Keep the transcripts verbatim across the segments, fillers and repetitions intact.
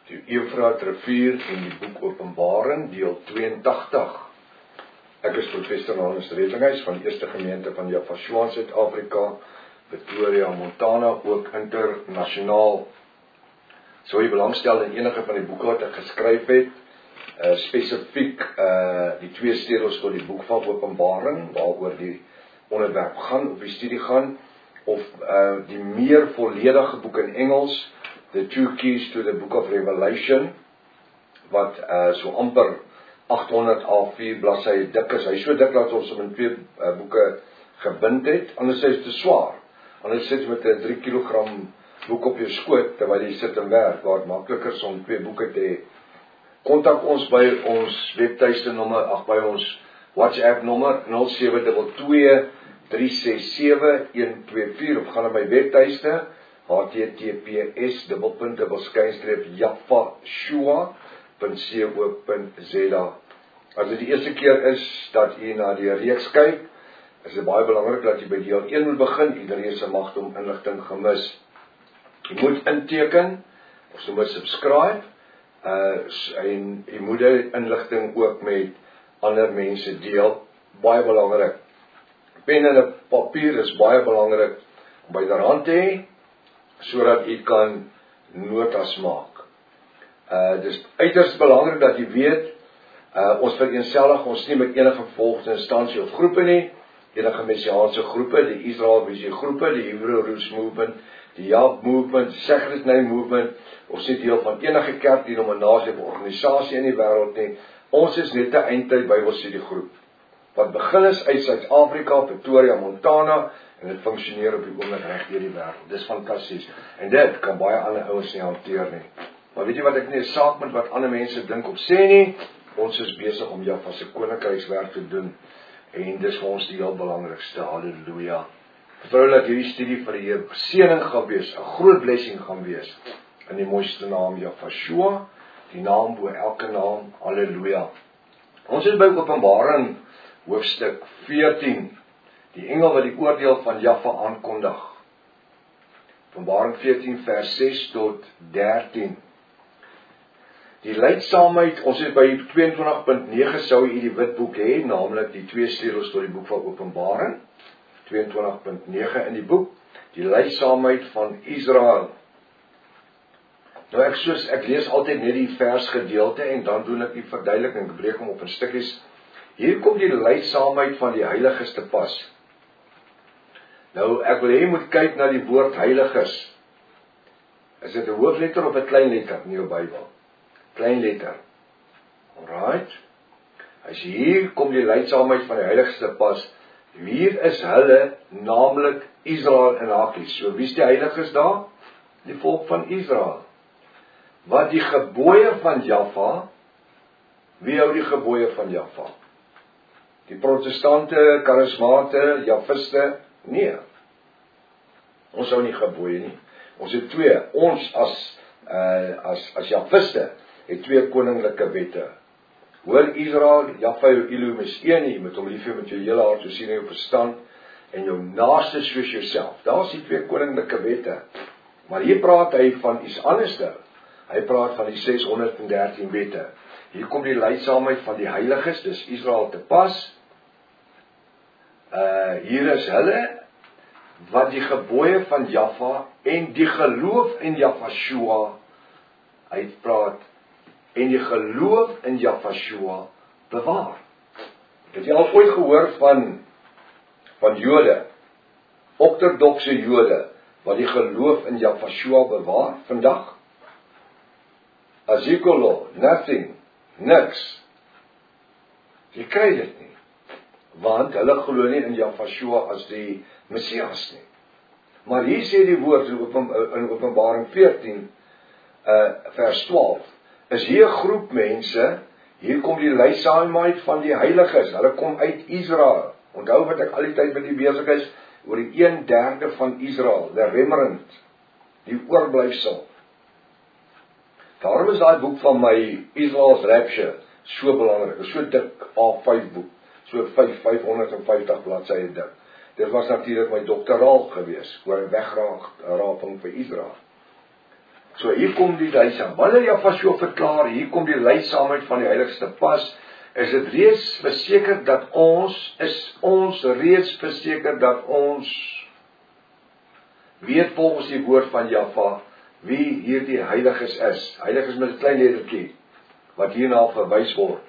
die Eufraat rivier en die boek Openbaring, deel tweeëntagtig. Ek is professor Hannes Redlinghuis van die Eerste Gemeente van Javashua in Suid-Afrika, Pretoria, Montana, ook internasionaal. Sou jy belangstel in enige van die boeke wat ek geskryf het, uh, spesifiek uh, die twee steels tot die boek van Openbaring, waaroor die onderwerp gaan, of die studie gaan, of uh, die meer volledige boek in Engels, The Two Keys to the Book of Revelation, wat uh, so amper agthonderd A vier bladsye dik is. Hy is so dik dat ons hom in twee uh, boeke gebind het, anders is dit te swaar. Anders sit jy met 'n drie kilogram boek op jou skoot, terwyl jy sit en werk, waar het makliker is om twee boeke te hê. Kontak ons by ons webtuiste nommer, ag by ons WhatsApp nommer nul sewe twee twee, drie ses sewe, een twee vier, of gaan na my webtuiste H T T P S dubbelpunt dubbelskynstreep javashua punt co punt za. As dit die eerste keer is dat jy na die reeks kyk, is dit baie belangrik dat jy by deel een moet begin. Iedereen se mag om inligting gemis. Jy moet inteken, of jy moet subscribe, uh, en jy moet die inligting ook met ander mense deel. Baie belangrik. Pen en 'n papier is baie belangrik om byderhand te hê, sodat jy kan notas maak. Uh, dis uiters belangrik dat jy weet, uh, ons vereenselwig ons nie met enige volgende instansie of groepe nie, enige messiaanse groepe, die Israel Visie groepe, die Hebrew Roots Movement, die Yap Movement, die Secret Name Movement, ons is deel van enige kerk, denominasie of organisasie in die wêreld nie. Ons is net 'n eindtyd Bybelstudie groep, wat begin is uit Suid-Afrika, Pretoria, Montana, en dit funksioneer op die oomblik reg deur die wêreld. Dis fantasties. En dit kan baie ander ouens nie hanteer nie. Maar weet jy wat, ek nie 'n saak met wat ander mense dink of sê nie. Ons is besig om Java se koninkrykswerk te doen. En dis vir ons die heel belangrikste. Halleluja. Vertrou dat hierdie studie vir die Here seëning gaan wees, 'n groot blessing gaan wees. In die mooiste naam Javashua, die naam bo elke naam. Halleluja. Ons is by Openbaring hoofstuk veertien. Die engel wat die oordeel van Jaffa aankondig. Openbaring veertien vers ses tot dertien. Die leidsaamheid, ons is by tweeëntwintig punt nege sou jy die witboek hê, naamlik die twee sleutels tot die boek van Openbaring. tweeëntwintig punt nege in die boek, die leidsaamheid van Israel. Nou ek soos ek lees altyd net die versgedeelte en dan doen ek die verduideliking, ek breek hom op in stukkies. Hier kom die leidsaamheid van die heiliges te pas. Nou, ek wil hê jy moet kyk na die woord heiliges. Is dit 'n hoofletter of 'n klein letter in jou Bybel? Klein letter. Alright. As hier kom die leidsaamheid van die heiliges te pas, hier is hulle, naamlik Israel en hakies. So wie is die heiliges daar? Die volk van Israel. Wat die gebooie van Jaffa, wie hou die gebooie van Jaffa? Die protestante, charismate, Jafiste, nee. Ons hou nie gebooie nie. Ons het twee, ons as uh, as as Jafiste het twee koninklike wette. Hoor Israel, Jaffa jou Elohim is een, jy moet hom lief hê met jou hele hart, jou siel en jou verstand en jou naaste soos jouself. Daar's die twee koninklike wette. Maar hier praat hy van iets anders nou. Hy praat van die ses honderd en dertien wette. Hier kom die leidsaamheid van die heiliges, dis Israel te pas. Uh, hier is hulle, wat die gebooie van Jaffa en die geloof in Javashua uitpraat, en die geloof in Javashua bewaar. Het jy al ooit gehoor van, van Jode, ortodokse Jode, wat die geloof in Javashua bewaar vandag? Azikolo, nothing, niks. Jy kry dit nie. Want hulle glo nie in Javashua as die Messias nie. Maar hier sê die woord in Openbaring veertien, uh, vers twaalf, is hier 'n groep mense, hier kom die leidsaamheid van die heiliges, hulle kom uit Israel. Onthou wat ek al die tyd met die besig is, oor die een derde van Israel, the remnant, die oorblyfsel. Daarom is daai boek van my, Israel's Rapture, so belangrik, so dik A vyf boek, so vyfhonderdvyftig bladsye dik. Dit was natuurlik my doktoraal gewees, oor wegraping vir Israel. So hier kom die leidsaam. Wanneer Jahweh verklaar, hier kom die leidsaamheid van die heiligste pas, is dit reeds verseker dat ons, is ons reeds verseker dat ons weet volgens die woord van Jahweh, wie hierdie heiliges is. Heilig is met 'n klein lettertjie, wat hierna verwys word.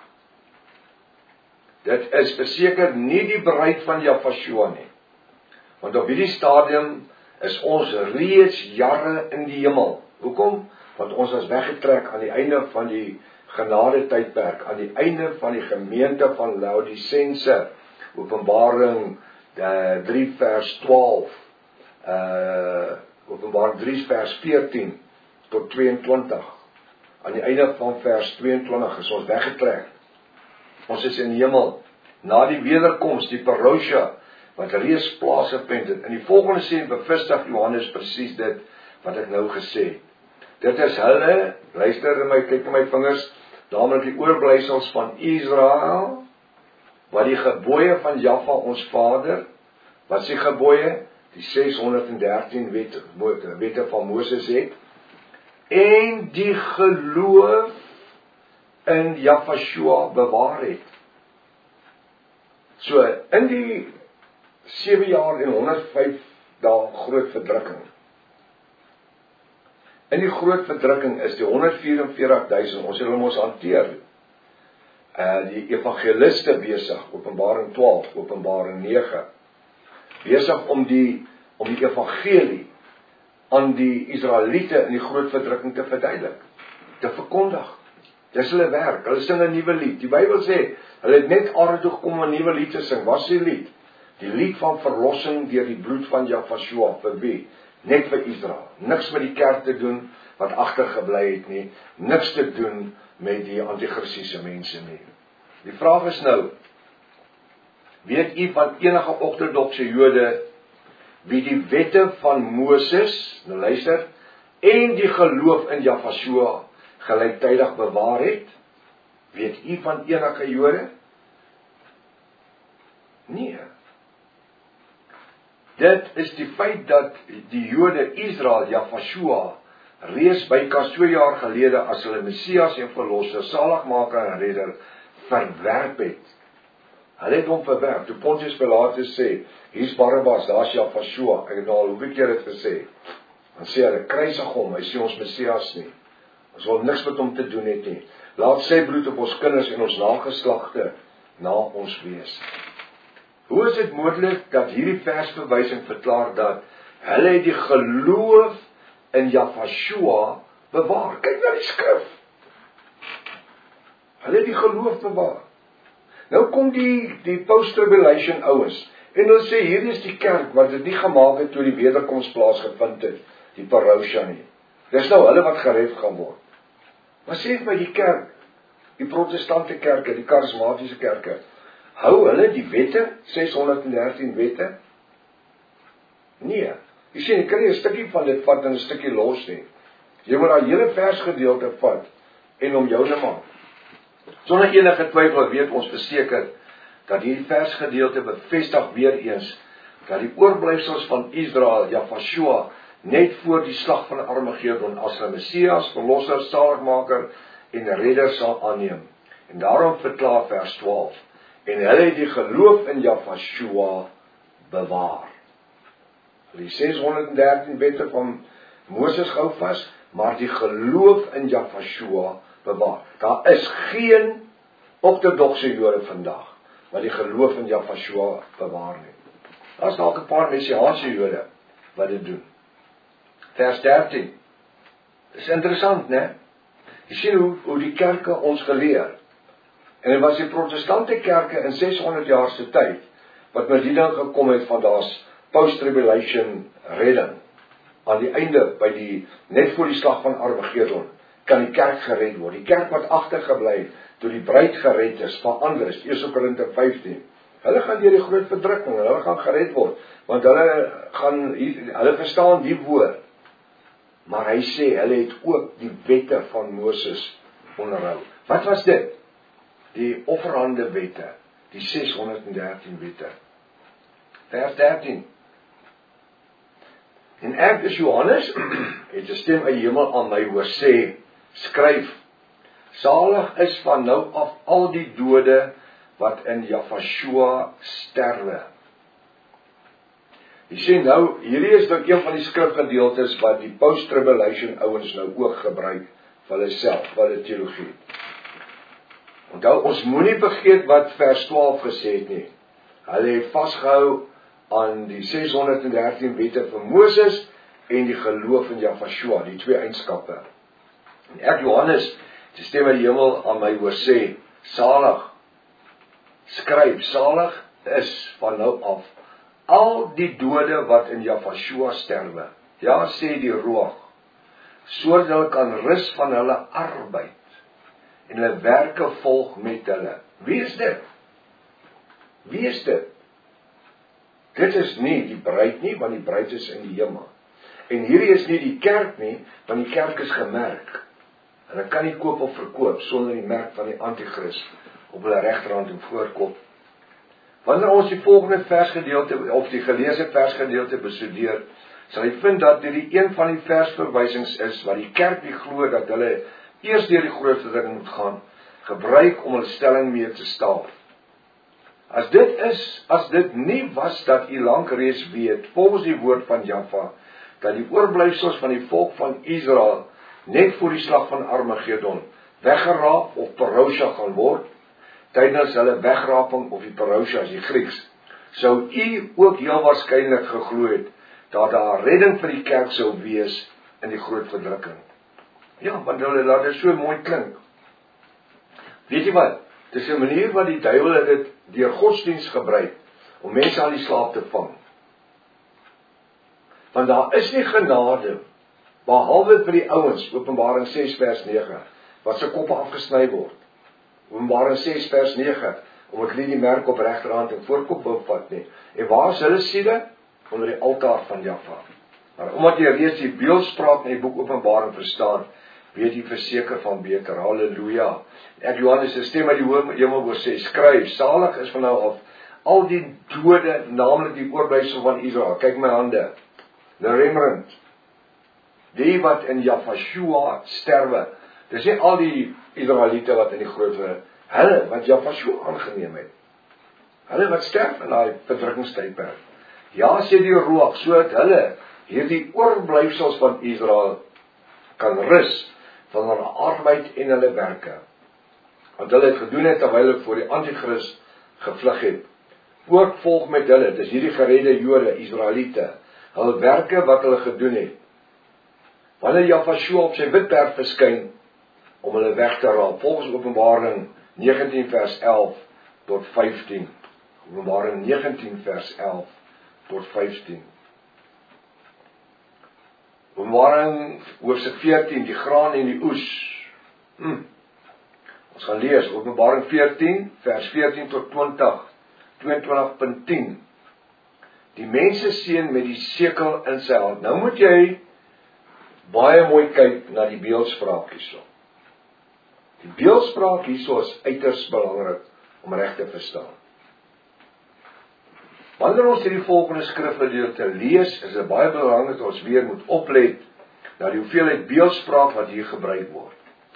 Dit is verseker nie die bruid van Jahweh nie. Want op hierdie stadium is ons reeds jare in die hemel. Hoekom? Want ons is weggetrek aan die einde van die genade tydperk, aan die einde van die gemeente van Laodicense. Openbaring drie vers twaalf, uh, Openbaring drie vers veertien tot tweeëntwintig. Aan die einde van vers tweeëntwintig is ons weggetrek. Ons is in die hemel, na die wederkoms, die parousia, wat reeds plaasgevind het. In die volgende sin bevestig Johannes presies dit, wat ek nou gesê het. Dit is hulle, luister in my, kyk in my vingers, naamlik die oorblysels van Israel, wat die gebooie van Jahweh ons Vader, wat sy gebooie, die ses honderd en dertien wette, wette van Moses het, en die geloof in Jahweh bewaar het. So, in die sewe jaar en honderd vyf dae groot verdrukking. In die groot verdrukking is die honderd vyf en veertig duisend, ons het hulle ons hanteer. Uh, die evangeliste besig, Openbaring twaalf, Openbaring nege, besig om die, om die evangelie aan die Israeliete in die groot verdrukking te verduidelik, te verkondig. Dis hulle werk, hulle sing 'n nuwe lied. Die Bybel sê, hulle het net aarde toe gekom om 'n nuwe lied te sing. Wat is die lied? Die lied van verlossing deur die bloed van Jahweh, vir wie? Net vir Israel. Niks met die kerk te doen, wat agtergebly het nie. Niks te doen met die antichristiese mense nie. Die vraag is nou, weet u van enige ortodokse Jode, wie die wette van Moses, nou luister, en die geloof in Jahweh gelyktydig bewaar het? Weet u van enige Jode? Nee. Dit is die feit dat die Jode Israel, Jahweh, reeds bykans twee jaar gelede as hulle Messias en Verlosser, Saligmaker en Redder, verwerp het. Hulle het hom verwerp. Toe Pontius Pilatus sê, hier's Barabbas, daar's Jahweh, ek het al hoeveel keer dit gesê, dan sê hulle, kruisig hom, hy sê ons Messias nie. Ons wil niks met hom te doen het nie. Laat sy bloed op ons kinders en ons nageslagte na ons wees. Hoe is dit moontlik dat hierdie versverwysing verklaar dat hulle het die geloof in Jahweh bewaar? Kyk na die skrif. Hulle het die geloof bewaar. Nou kom die, die post-tribulation ouens, en hulle sê, hier is die kerk, wat dit nie gemaak het toe die wederkoms plaasgevind het, die parousia nie. Dis nou hulle wat gered gaan word. Maar sê by die kerk, die protestante kerke, die charismatiese kerke, hou hulle die wette, ses honderd en dertien wette? Nee. Jy sê, jy kan nie 'n stukkie van dit vat en 'n stukkie los nie. Jy moet daai hele versgedeelte vat en hom joune maak. Sonder enige twyfel weet ons verseker dat hierdie versgedeelte bevestig weer eens dat die oorblyfsels van Israel, Jahweh, net voor die slag van Armageddon as 'n Messias, Verlosser, Saligmaker en Redder sal aanneem. En daarom verklaar vers twaalf, en hulle het die geloof in Jahweh bewaar. Die ses honderd en dertien wette van Moses gehou vas, maar die geloof in Jahweh bewaar. Daar is geen ortodokse Jode vandag wat die geloof in Jahweh bewaar nie. Daar is dalk 'n paar messiaanse Jode wat dit doen. Vers dertien. Dis interessant, né? Jy sien hoe, hoe die kerke ons geleer. En dit was die protestante kerke in ses honderd jaar se tyd wat met die ding gekom het van daar's post-tribulation redding. Aan die einde, by die, net voor die slag van Armageddon, kan die kerk gered word. Die kerk wat agtergebly, toe die bruid gered is, verander is, Eerste Korinte vyftien. Hulle gaan deur die groot verdrukking, hulle gaan gered word, want hulle gaan, hulle verstaan die woord. Maar hy sê, hulle het ook die wette van Moses onderhou. Wat was dit? Die offerhande wette, die ses honderd en dertien wette. Vers dertien. En ek, dis Johannes, het 'n stem uit die hemel aan my hoor sê, skryf, salig is van nou af al die dode wat in Jahvashua sterwe. Jy sê nou, hierdie is nou een van die skrifgedeeltes wat die post-tribulation ouens nou ook gebruik vir hulle self, vir hulle teologie. Onthou, ons moenie vergeet wat vers twaalf gesê het nie. Hulle het vasgehou aan die ses honderd en dertien wette vir Moses en die geloof in Jahvashua, die twee eienskappe. En ek, Johannes, die stem uit die hemel aan my hoor sê, salig, skryf, salig is van nou af al die dode wat in Jahvashua sterwe. Ja, sê die Ruach, sodat hulle kan rus van hulle arbeid en hulle werke volg met hulle. Wie is dit? Wie is dit? Dit is nie die bruid nie, want die bruid is in die hemel. En hierdie is nie die kerk nie, want die kerk is gemerk. Hulle kan nie koop of verkoop sonder die merk van die antichrist op hulle regterhand en voorkop. Wanneer ons die volgende versgedeelte of die geleesde versgedeelte bestudeer, sal jy vind dat dit die een van die versverwysings is wat die kerk nie glo dat hulle eers deur die groot verdrukking moet gaan, gebruik om hulle stelling mee te staaf. As dit is, as dit nie was dat u lank reeds weet, volgens die woord van Jahwe, dat die oorblyfsels van die volk van Israel net voor die slag van Armageddon weggeraap of parousia gaan word, tydens hulle wegraping of die parousia is die Grieks, sou u ook heel waarskynlik geglo het dat daar redding vir die kerk sou wees in die groot verdrukking. Ja, want hulle laat dit so mooi klink. Weet jy wat? Dit is 'n manier wat die duiwel dit deur godsdienst gebruik om mense aan die slaap te vang. Want daar is nie genade behalwe vir die ouens, Openbaring ses vers nege, wat se koppe afgesny word. Openbaring ses vers nege, omdat hulle die merk op regterhand en voorkop wou vat nie. En waar is hulle siele? Onder die altaar van Jahwe. Maar omdat jy reeds die beeldspraak in die boek Openbaring verstaan, weet jy verseker van beter. Halleluja. Ek Johannes se stem uit die hemel hoor sê, skryf, salig is van nou af al die dode, naamlik die oorblyfsel van Israel. Kyk my hande. The remnant. Die wat in Jahvashua sterwe. Dis nie al die Israeliete wat in die groot verdrukking, hulle wat Jahvashua aangeneem het. Hulle wat sterf in daai verdrukkingstydperk. Ja, sê die Ruach, sodat hulle hierdie oorblyfsels van Israel kan rus van hulle arbeid en hulle werke. Want hulle het gedoen het terwyl hulle voor die antichrist gevlug het. Ook volg met hulle, dis hierdie geredde Jode, Israeliete, hulle werke wat hulle gedoen het. Wanneer Jahvashua op sy wit perd verskyn om hulle weg te raap, volgens Openbaring negentien vers elf tot vyftien. Openbaring negentien vers elf tot vyftien. Openbaring hoofstuk veertien, die graan en die oes. Hm. Ons gaan lees, Openbaring veertien, vers veertien tot twintig, tweeëntwintig punt tien. Die menseseun met die sekel in sy hand. Nou moet jy baie mooi kyk na die beeldspraak hierso. Die beeldspraak hierso is uiters belangrik om reg te verstaan. Wanneer ons hierdie volgende skrifgedeelte lees, is dit baie belangrik dat ons weer moet oplet na die hoeveelheid beeldspraak wat hier gebruik word.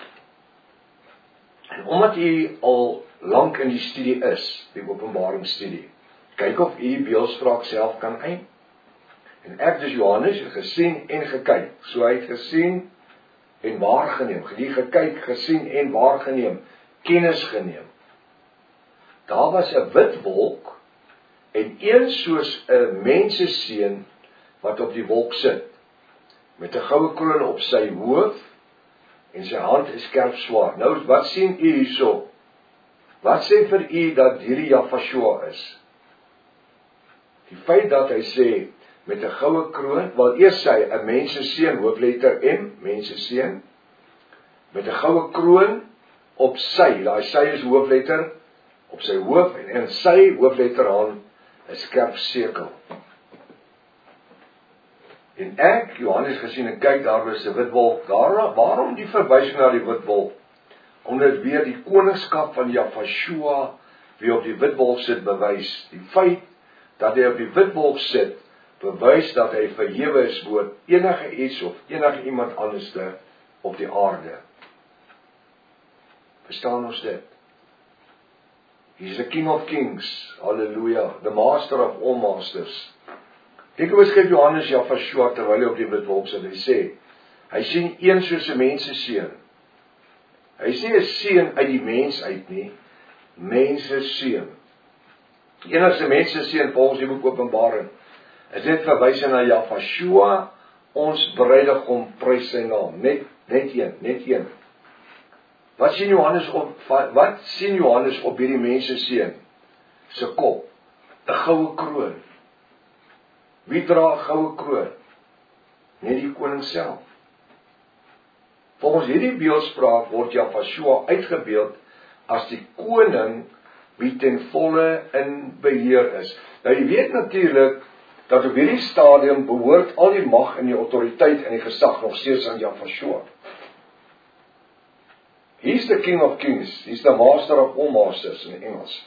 En omdat u al lank in die studie is, die Openbaringsstudie, kyk of u die beeldspraak self kan eien. En ek, dus Johannes, het gesien en gekyk. So hy het gesien en waargeneem. Die gekyk, gesien en waargeneem. Kennis geneem. Daar was 'n wit wolk en een soos 'n menseseun wat op die wolk sit, met 'n goue kroon op sy hoof en sy hand is skerp swaard. Nou, wat sien u hierso? Wat sê vir u dat hierdie Jahvashua is? Die feit dat hy sê met 'n goue kroon, wel eers sy 'n menseseun, hoofletter M, menseseun, met 'n goue kroon op sy, daai sy is hoofletter op sy hoof en in sy hoofletter hand 'n skerp sekel. En ek, Johannes, gesien en kyk, daar was 'n wit wolk. Daar, waarom die verwysing na die wit wolk? Omdat weer die koningskap van Jahvashua wie op die wit wolk sit bewys. Die feit dat hy op die wit wolk sit, bewys dat hy verhewe is bo enige iets of enige iemand anderste op die aarde. Verstaan ons dit? He's the King of Kings, hallelujah, the Master of all Masters. Ek beskryf Johannes Jafashua terwyl hy op die wit wolk sit, hy sê, hy sien een soos 'n mense seun. Hy sê 'n seun uit die mens uit nie, mense seun. Enigste mense seun volgens die boek Openbaring, is dit verwys na Jafashua, ons bruidegom, prys sy naam, net, net een, net een. Wat sien Johannes op, wat sien Johannes op hierdie mense seun? Se kop, 'n goue kroon. Wie dra 'n goue kroon? Net die koning self. Volgens hierdie beeldspraak word Jafashua uitgebeeld as die koning wie ten volle in beheer is. Nou jy weet natuurlik dat op hierdie stadium behoort al die mag en die autoriteit en die gesag nog steeds aan Jafashua. He's the King of Kings, he's the Master of all Masters in Engels.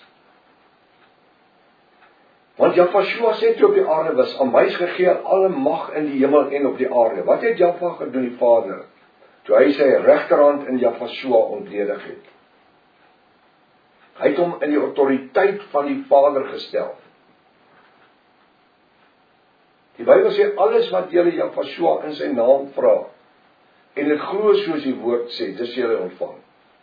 Want Jafashua sê toe op die aarde was, aan my is gegee alle mag in die hemel en op die aarde. Wat het Jaffa gedoen, die Vader, toe hy sy regterhand in Jafashua ontledig het? Hy het hom in die autoriteit van die Vader gestel. Die Bybel sê, alles wat julle Jafashua in sy naam vra, en dit glo soos die woord sê, dis julle ontvang.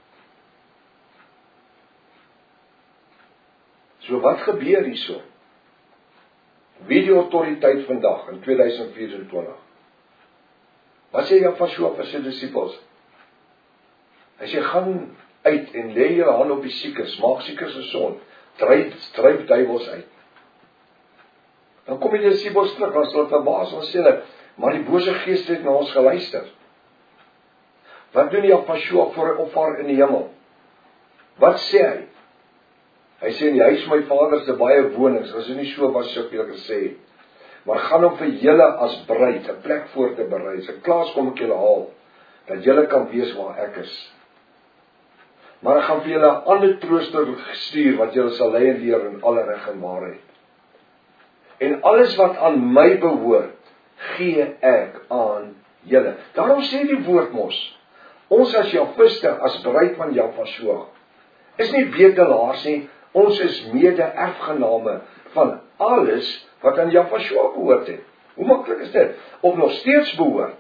So wat gebeur hierso? Wie die autoriteit vandag in tweeduisend vyf-en-twintig? Wat sê Jafashua vir sy disippels? Hy sê, gaan uit en lê julle hand op die siekes, maak siekes gesond, dryf, dryf duiwels uit. Dan kom die disippels terug, dan sal verbaas ons sê hulle, maar die bose gees het na ons geluister. Wat doen Jafashua voor hy opvaar in die hemel? Wat sê hy? Hy sê, in die huis my Vader se baie wonings, as hy nie so was, sou ek julle gesê, maar gaan om vir julle as bruid 'n plek voor te berei. As ek klaar is, kom ek julle haal, dat julle kan weet waar ek is. Maar ek gaan vir julle 'n ander trooster stuur, wat julle sal lei en leer in alle reg en waarheid. En alles wat aan my behoort, gee ek aan julle. Daarom sê die woord mos, ons as Jafiste, as bruid van Jafashua, is nie bedelaars nie, ons is mede-erfgename van alles wat aan Jafashua behoort het. Hoe maklik is dit? Of nog steeds behoort.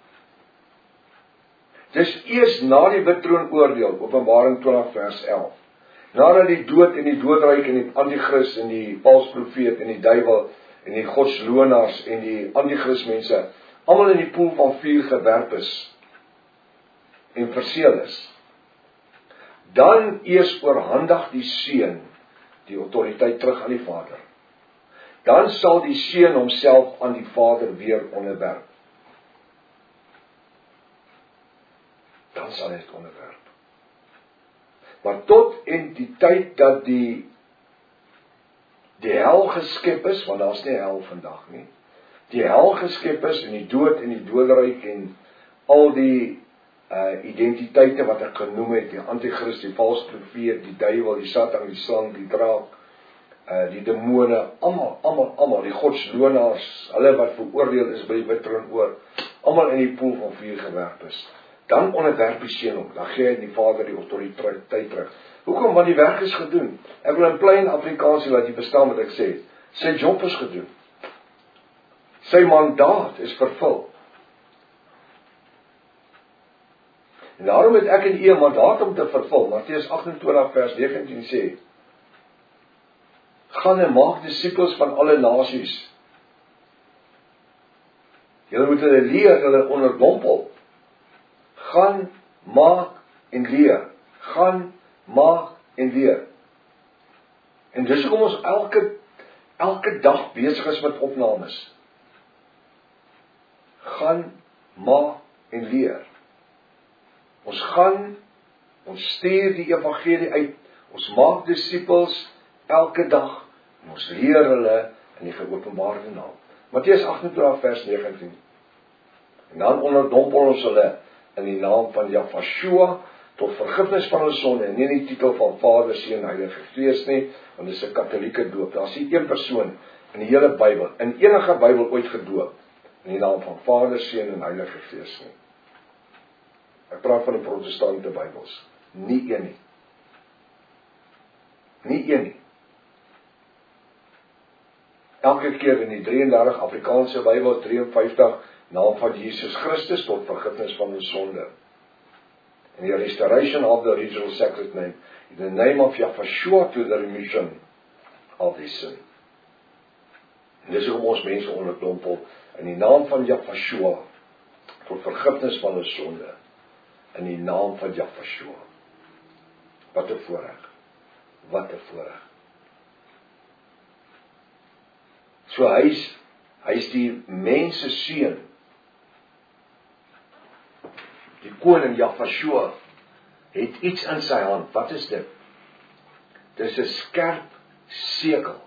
Dis eers na die wittroonoordeel, Openbaring twintig vers elf. Nadat die dood en die doodryk en die antichrist en die valse profeet en die duiwel en die godslonaars en die antichrist mense almal in die poel van vuur gewerp is en verseël is, dan eers oorhandig die Seun die autoriteit terug aan die Vader. Dan sal die Seun homself aan die Vader weer onderwerp. Dan sal hy dit onderwerp. Maar tot en die tyd dat die die hel geskep is, want daar is nie hel vandag nie, die hel geskep is en die dood en die doodryk en al die Uh, identiteite wat ek genoem het, die antichrist, die valse profeet, die duiwel, die satan, die slang, die draak, uh, die demone, almal, almal, almal, die godslonaars, hulle wat veroordeel is by die wittroon, almal in die poel van vuur gewerp is. Dan onderwerp die Seun hom, dan gee hy die Vader die autoriteit terug. Hoekom? Want die werk is gedoen. Ek wil in plain Afrikaans laat jy verstaan wat ek sê. Sy job is gedoen. Sy mandaat is vervul. En daarom het ek en u 'n mandaat om te vervul. Matteus agt-en-twintig vers negentien sê, gaan en maak disippels van alle nasies. Julle moet hulle leer, hulle onderdompel. Gaan, maak en leer. Gaan, maak en leer. En dis hoekom ons elke, elke dag besig is met opnames. Gaan, maak en leer. Ons gaan, ons stuur die evangelie uit, ons maak disippels elke dag, en ons leer hulle in die geopenbaarde naam. Matteus agt-en-twintig vers negentien. En dan onderdompel ons hulle in die naam van Jafashua, tot vergifnis van hulle sonde, en nie in die titel van Vader, Seun en Heilige Gees nie, want dit is 'n katholieke doop. Daar is nie een persoon in die hele Bybel, in enige Bybel ooit gedoop, in die naam van Vader, Seun en Heilige Gees nie. Ek praat van die protestante Bybels. Nie een nie. Nie een nie. Elke keer in die drie en dertig Afrikaanse Bybel, drie en vyftig, naam van Jesus Christus tot vergifnis van die sonde. In die restoration of the original sacred name, in the name of Yahshua to the remission of his sin. En dis hoekom ons mense onderdompel, in die naam van Yahshua, tot vergifnis van die sonde, in die naam van Yahshua. Wat 'n voorreg, wat 'n voorreg. So hy is, hy is die mense seun, die koning Yahshua, het iets in sy hand. Wat is dit? Dit is 'n skerp sekel.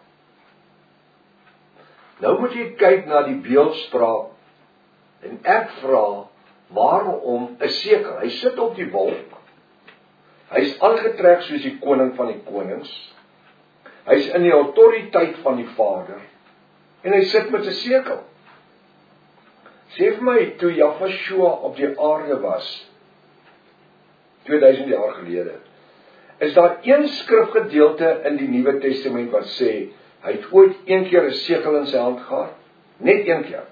Nou moet jy kyk na die beeldspraak, en ek vra, waarom 'n sekel? Hy sit op die wolk, hy is aangetrek soos die koning van die konings, hy is in die autoriteit van die Vader, en hy sit met 'n sekel. Sê vir my, toe Yahshua op die aarde was, tweeduisend jaar gelede, is daar een skrifgedeelte in die Nuwe Testament wat sê, hy het ooit een keer 'n sekel in sy hand gehad? Net een keer?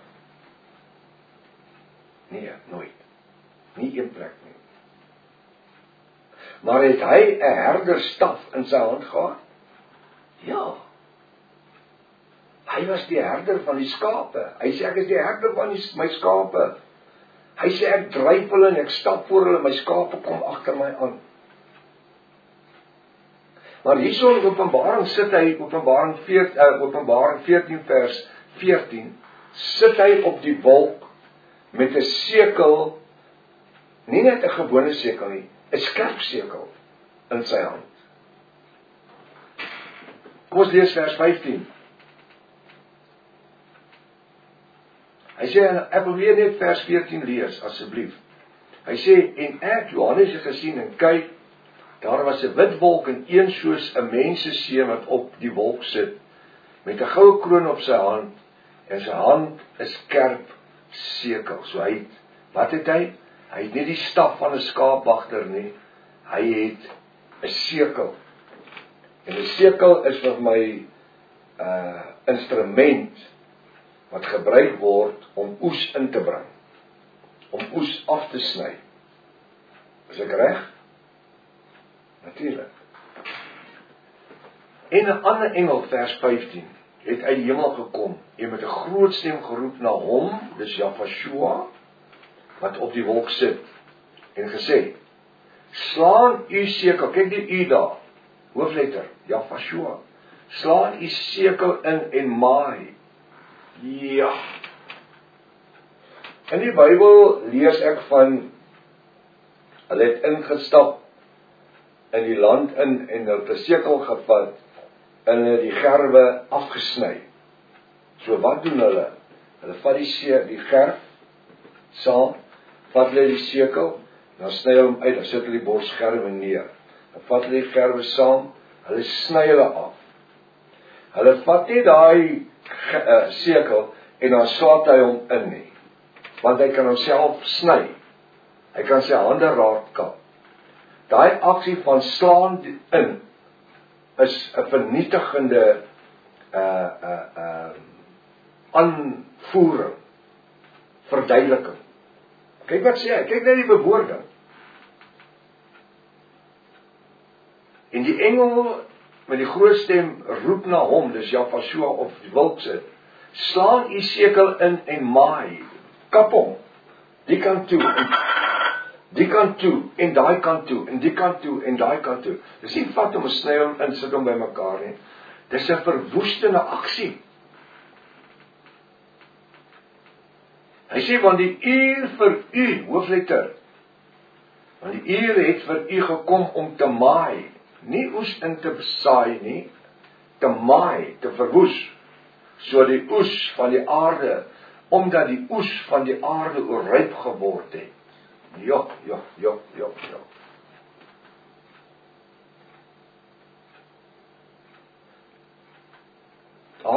Nee, nooit. Nie een plek nie. Maar het hy 'n herderstaf in sy hand gehad? Ja. Hy was die herder van die skape. Hy sê, ek is die herder van die, my skape. Hy sê, ek dryf hulle en ek stap voor hulle, my skape kom agter my aan. Maar hierso in Openbaring sit hy, Openbaring veertien, uh, Openbaring veertien vers veertien, sit hy op die wolk met 'n sekel, nie net 'n gewone sekel nie, 'n skerp sekel in sy hand. Kom ons lees vers vyftien. Hy sê, ek wil weer net vers veertien lees, asseblief. Hy sê, en ek, Johannes, het gesien, en kyk, daar was 'n wit wolk, en een soos 'n menseseun wat op die wolk sit, met 'n goue kroon op sy hand, en sy hand 'n skerp sekel. So hy het, wat het hy? Hy het nie die staf van 'n skaapwagter nie, hy het 'n sekel. En 'n sekel is vir my uh instrument wat gebruik word om oes in te bring, om oes af te sny. Is ek reg? Natuurlik. En 'n ander engel, vers vyftien, het uit die hemel gekom, en met 'n groot stem geroep na hom, dis Yahshua, wat op die wolk sit, en gesê, slaan u sekel, kyk die u daar, hoofletter, Yahshua, slaan u sekel in en maai. Ja. In die Bybel lees ek van, hulle het ingestap in die land in, en hulle het 'n sekel gevat, en hulle die gerwe afgesny. So wat doen hulle? Hulle vat die, se, die gerf saam, vat hulle die sekel, dan sny hulle hom uit, dan sit hulle die borsgerwe neer. Dan vat hulle die gerwe saam, hulle sny hulle af. Hulle vat nie daai uh, sekel, en dan slaat hy hom in nie. Want hy kan homself sny. Hy kan sy hande raak kap. Daai aksie van slaan in, is 'n vernietigende uh uh uh aanvoering, verduideliking. Kyk wat sê hy, kyk net die bewoording. En die engel met die groot stem roep na hom, dis Yahshua op die wolk sit, slaan u sekel in en maai, kap hom, die kant toe, en die kant toe, en daai kant toe, en die kant toe, en daai kant toe. Dis nie vat om 'n sny hom in, sit hom by mekaar nie. Dis 'n verwoestende aksie. Hy sê, want die uur vir u, hoofletter, want die uur het vir u gekom om te maai, nie oes in te saai nie, te maai, te verwoes, so die oes van die aarde, omdat die oes van die aarde oorryp geword het. Ja, ja, ja, ja, ja.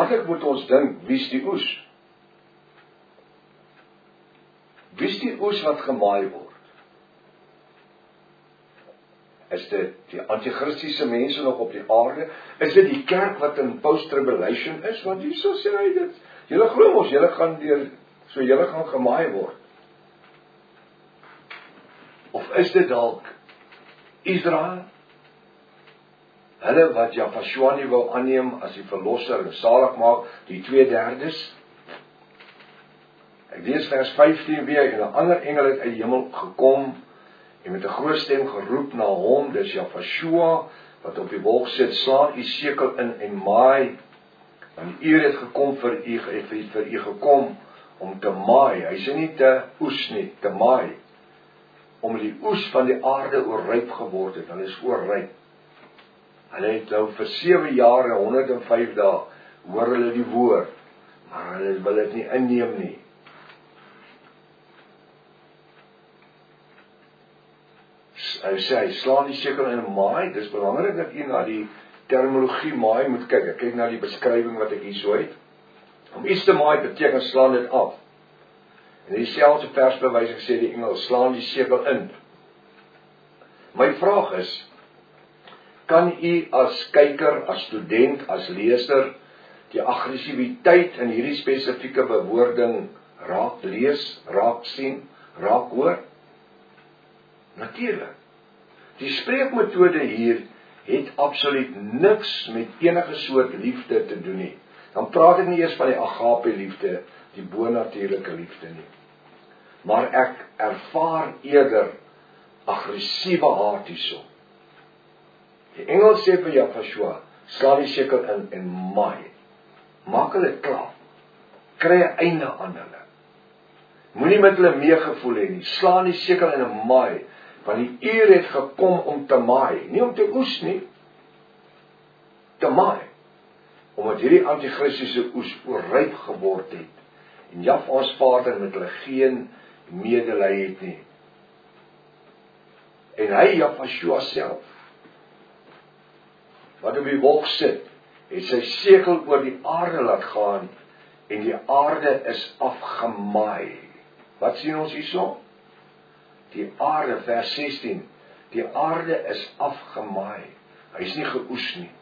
dadelik moet ons dink, wie is die oes? Wie is die oes wat gemaai word? Is dit die antichristiese mense nog op die aarde? Is dit die kerk wat in post-tribulation is? Want hierso sê hy dit, julle glo mos, julle gaan deur, so julle gaan gemaai word. Of is dit dalk Israel? Hulle wat Jahweh nie wou aanneem as die verlosser en salig maak, die twee derdes. Ek lees vers vyftien weer, en 'n ander engel het uit die hemel gekom, en met 'n groot stem geroep na hom, dis Jahweh, wat op die wolk sit, slaan u sekel in en maai, want die uur het gekom vir u, vir, vir u gekom, om te maai, hy sê nie te oes nie, te maai, om die oes van die aarde oorryp geword het, hulle is oorryp. Hulle het nou vir sewe jaar en honderd en vyf dae, hoor hulle die woord, maar hulle wil dit nie inneem nie. Hy sê, hy slaan die sekel in en maai, dis belangrik dat jy na die terminologie maai moet kyk, ek kyk na die beskrywing wat ek hier so het. Om iets te maai beteken slaan dit af. En die selfde versbewysing sê die engel, slaan die sekel in. My vraag is, kan u as kyker, as student, as leser, die aggressiwiteit in hierdie spesifieke bewoording raak lees, raak sien, raak hoor? Natuurlik. Die spreekmetode hier het absoluut niks met enige soort liefde te doen nie. Dan praat ek nie eers van die agape liefde, die bonatuurlike liefde nie. Maar ek ervaar eerder aggressiewe haat hierso. Die engel sê vir Jahweh, slaan die sekel in en maai. Maak hulle klaar. Kry 'n einde aan hulle. Moenie met hulle meegevoel hê nie. Slaan die sekel in en maai, want die uur het gekom om te maai, nie om te oes nie. Te maai. Omdat hierdie antichristiese oes oorryp geword het en Jahweh ons Vader met hulle geen medelee het nie. En hy, Jahweh self, wat op die wolk sit, het sy sekel oor die aarde laat gaan, en die aarde is afgemaai. Wat sien ons hierso? Die aarde, vers sestien, die aarde is afgemaai. Hy is nie geoes nie.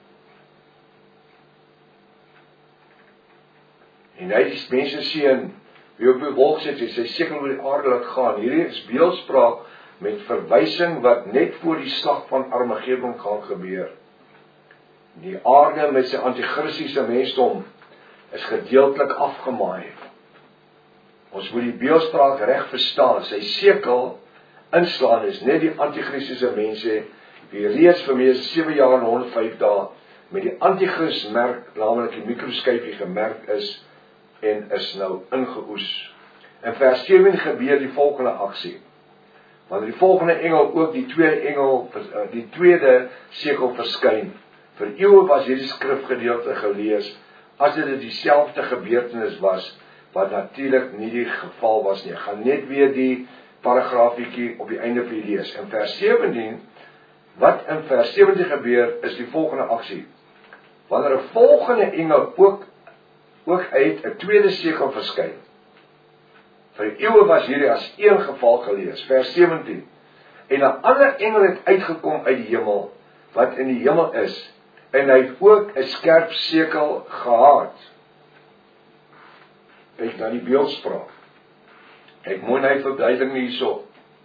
En hy die mense sien, wie op die wolk sit, sy sekel oor die aarde laat gaan. Hierdie is beeldspraak met verwysing wat net voor die slag van Armageddon gaan gebeur. Die aarde met sy antichristiese mensdom is gedeeltelik afgemaai. Ons moet die beeldspraak reg verstaan. Sy sekel inslaan is net die antichristiese mense, wie reeds vir meer as sewe jaar en honderd en vyf dae met die antichrist merk, naamlik die mikroskypie gemerk is en is nou ingeoes. In vers sewentien gebeur die volgende aksie. Wanneer die volgende engel ook die tweede engel, die tweede sekel verskyn. Vir eeue was hierdie skrifgedeelte gelees, as dit dieselfde gebeurtenis was, wat natuurlik nie die geval was nie. Ek gaan net weer die paragraafietjie op die einde vir lees. In vers sewentien, wat in vers sewentien gebeur, is die volgende aksie. Wanneer 'n volgende engel ook, ook uit 'n tweede sekel verskyn. Vir eeue was hierdie as een geval gelees, vers sewentien. En 'n ander engel het uitgekom uit die hemel, wat in die hemel is, en hy het ook 'n skerp sekel gehad. Kyk na die beeldspraak. Kyk mooi na die verduideliking hierso.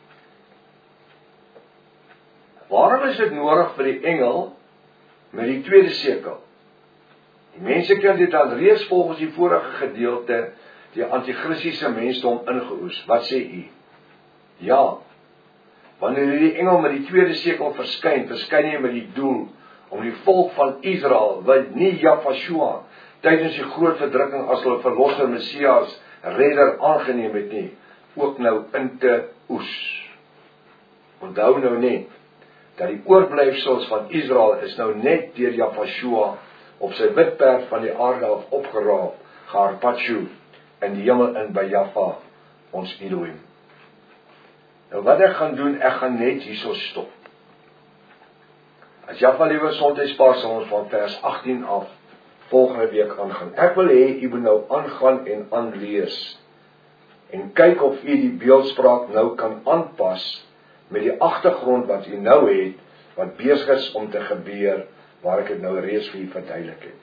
Waarom is dit nodig vir die engel met die tweede sekel? Die mense kan dit dan reeds volgens die vorige gedeelte die antichristiese mensdom ingeoes. Wat sê u? Ja, wanneer die engel met die tweede sekel verskyn, verskyn hy met die doel om die volk van Israel, wat nie Jahweh tydens die groot verdrukking as hulle verlosser Messias, redder aangeneem het nie, ook nou in te oes. Onthou nou net, dat die oorblyfsels van Israel is nou net deur Jahweh op sy wit perd van die aarde af opgeraap, geharpatsjoe, in die hemel in by Jahweh, ons Elohim. Nou wat ek gaan doen, ek gaan net hierso stop. As Jahweh liewe sondheidspaar sal ons van vers agttien af volgende week aangaan. Ek wil hê u moet nou aangaan en aanlees en kyk of u die beeldspraak nou kan aanpas met die agtergrond wat u nou het, wat besig is om te gebeur, waar ek dit nou reeds vir u verduidelik het.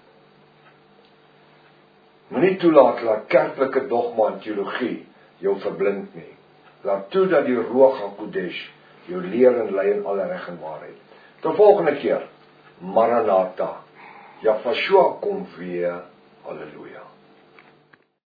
Moenie toelaat dat kerklike dogma en teologie jou verblind nie. Laat toe dat die Ruach HaKodesh jou leer en lei in alle reg en waarheid. Tot volgende keer. Maranatha. Yahshua kom weer. Halleluja.